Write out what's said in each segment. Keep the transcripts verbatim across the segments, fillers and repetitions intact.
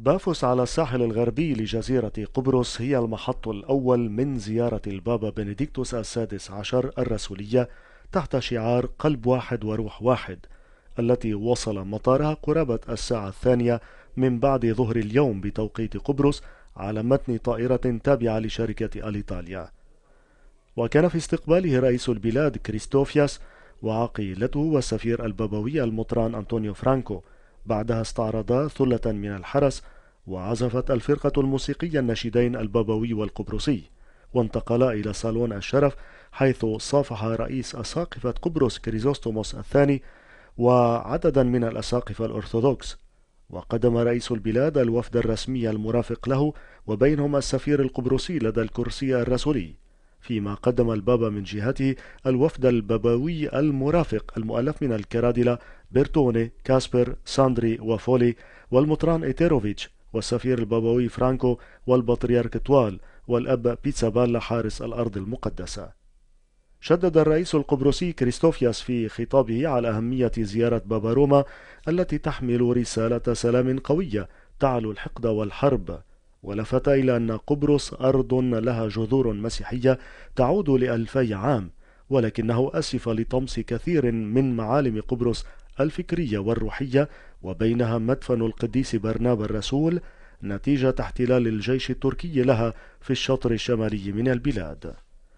بافوس على الساحل الغربي لجزيرة قبرص هي المحط الأول من زيارة البابا بنديكتوس السادس عشر الرسولية تحت شعار قلب واحد وروح واحد، التي وصل مطارها قرابة الساعة الثانية من بعد ظهر اليوم بتوقيت قبرص على متن طائرة تابعة لشركة أليطاليا. وكان في استقباله رئيس البلاد كريستوفياس وعقيلته والسفير البابوي المطران أنطونيو فرانكو. بعدها استعرضا ثلة من الحرس، وعزفت الفرقة الموسيقية النشيدين البابوي والقبرصي، وانتقلا إلى صالون الشرف حيث صافح رئيس أساقفة قبرص كريزوستوموس الثاني وعددا من الأساقفة الأرثوذكس. وقدم رئيس البلاد الوفد الرسمي المرافق له، وبينهم السفير القبرصي لدى الكرسي الرسولي، فيما قدم البابا من جهته الوفد البابوي المرافق المؤلف من الكرادلة بيرتوني، كاسبر، ساندري وفولي، والمطران إيتيروفيتش، والسفير البابوي فرانكو، والبطريرك توال، والأب بيتسابالا حارس الأرض المقدسة. شدد الرئيس القبرصي كريستوفياس في خطابه على أهمية زيارة بابا روما التي تحمل رسالة سلام قوية تعلو الحقد والحرب، ولفت إلى أن قبرص أرض لها جذور مسيحية تعود لألفي عام، ولكنه أسف لطمس كثير من معالم قبرص الفكرية والروحية، وبينها مدفن القديس برنابا الرسول نتيجة احتلال الجيش التركي لها في الشطر الشمالي من البلاد.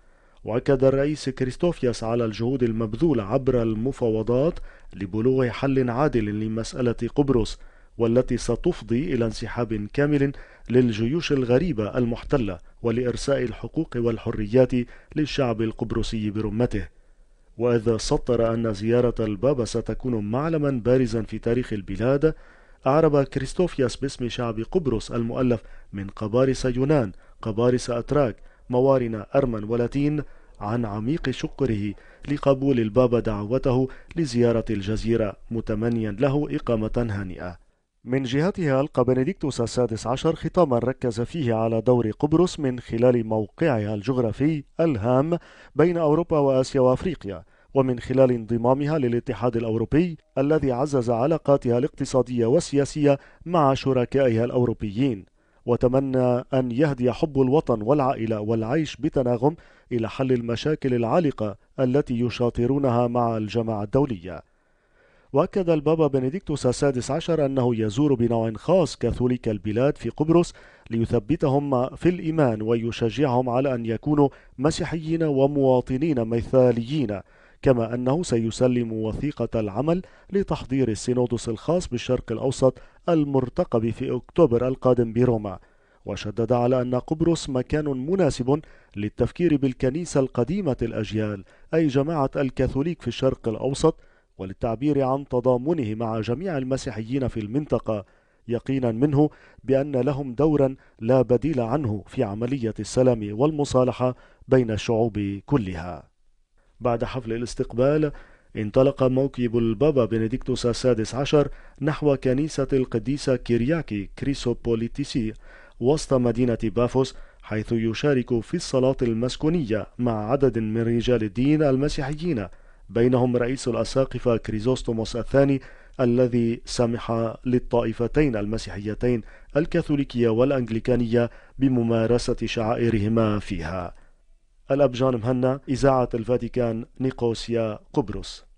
وأكد الرئيس كريستوفياس على الجهود المبذولة عبر المفاوضات لبلوغ حل عادل لمسألة قبرص، والتي ستفضي إلى انسحاب كامل للجيوش الغريبة المحتلة ولإرساء الحقوق والحريات للشعب القبرصي برمته. وإذا سطر أن زيارة البابا ستكون معلما بارزا في تاريخ البلاد، أعرب كريستوفياس باسم شعب قبرص المؤلف من قبارس يونان، قبارس أتراك، موارن أرمن ولاتين عن عميق شكره لقبول البابا دعوته لزيارة الجزيرة، متمنيا له إقامة هانئة. من جهتها ألقى بنديكتوس السادس عشر خطابا ركز فيه على دور قبرص من خلال موقعها الجغرافي الهام بين أوروبا وآسيا وأفريقيا، ومن خلال انضمامها للاتحاد الأوروبي الذي عزز علاقاتها الاقتصادية والسياسية مع شركائها الأوروبيين، وتمنى أن يهدي حب الوطن والعائلة والعيش بتناغم إلى حل المشاكل العالقة التي يشاطرونها مع الجماعة الدولية. وأكد البابا بنديكتوس السادس عشر أنه يزور بنوع خاص كاثوليك البلاد في قبرص ليثبتهم في الإيمان ويشجعهم على أن يكونوا مسيحيين ومواطنين مثاليين، كما أنه سيسلم وثيقة العمل لتحضير السينودوس الخاص بالشرق الأوسط المرتقب في أكتوبر القادم بروما. وشدد على أن قبرص مكان مناسب للتفكير بالكنيسة القديمة الأجيال، أي جماعة الكاثوليك في الشرق الأوسط، وللتعبير عن تضامنه مع جميع المسيحيين في المنطقة، يقينا منه بأن لهم دورا لا بديل عنه في عملية السلام والمصالحة بين الشعوب كلها. بعد حفل الاستقبال انطلق موكب البابا بنديكتوس السادس عشر نحو كنيسة القديسة كيرياكي كريسوبوليتيسي وسط مدينة بافوس، حيث يشارك في الصلاة المسكونية مع عدد من رجال الدين المسيحيين، بينهم رئيس الأساقفة كريزوستوموس الثاني الذي سمح للطائفتين المسيحيتين الكاثوليكية والأنجليكانية بممارسة شعائرهما فيها. الأب جان مهنا، إذاعة الفاتيكان، نيقوسيا، قبرص.